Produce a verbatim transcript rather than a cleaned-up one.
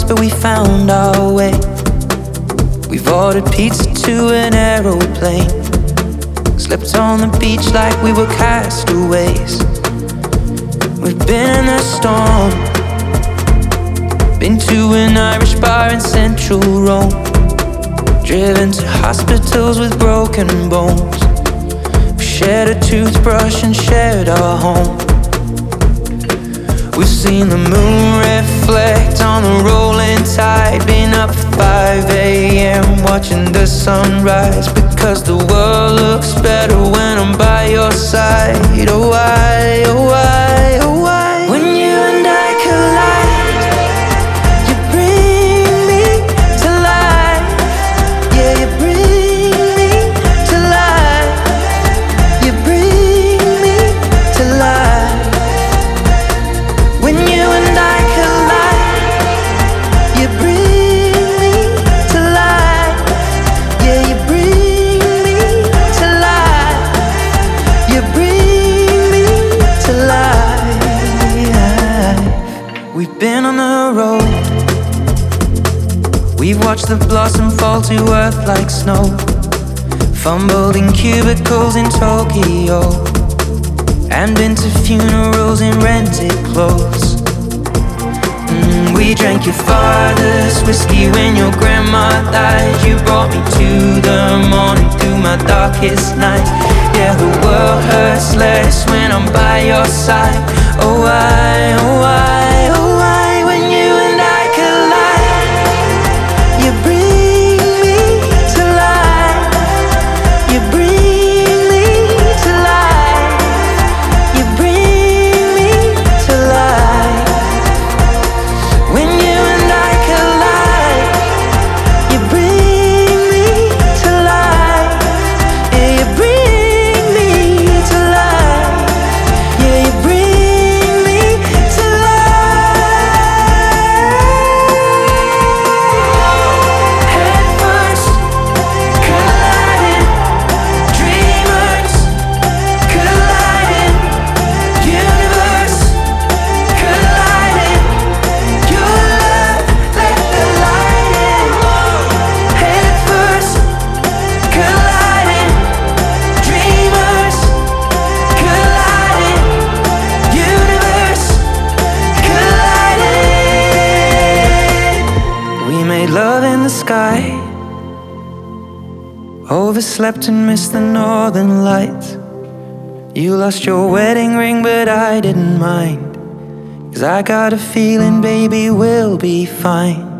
but we found our way. We've ordered pizza to an aeroplane, slept on the beach like we were castaways. We've been in the storm, been to an Irish bar in central Rome, driven to hospitals with broken bones. We shared a toothbrush and shared our home. We've seen the moon reflect on the rolling tide, been up at five a m watching the sunrise, because the world looks better when I'm by your side. Oh why, oh why, oh why? When you and I collide, you bring me to life. Yeah, you bring me to life. You bring me to life. When you and I collide, you bring me to life. Yeah, you bring me to life. You bring me to life. We've been on the road, we've watched the blossom fall to earth like snow, fumbled in cubicles in Tokyo, and been to funerals in rented clothes. Mm, we drank your father's whiskey when your grandma died. You brought me to the morning through my darkest night. Yeah, the world hurts less when I'm by your side. Oh why, oh why, oh why? When you and I collide, you bring me to life. You bring me to life. You bring me to life. When you and I collide, you bring me to life. Yeah, you bring me to life. Yeah, you bring me to life. Head first, colliding, dreamers colliding, universe colliding. Your love, let the light in. Head first, colliding, dreamers colliding, universe colliding. We made love in the sky, overslept and missed the northern lights. You lost your wedding ring, but I didn't mind, 'cause I got a feeling, baby, we'll be fine.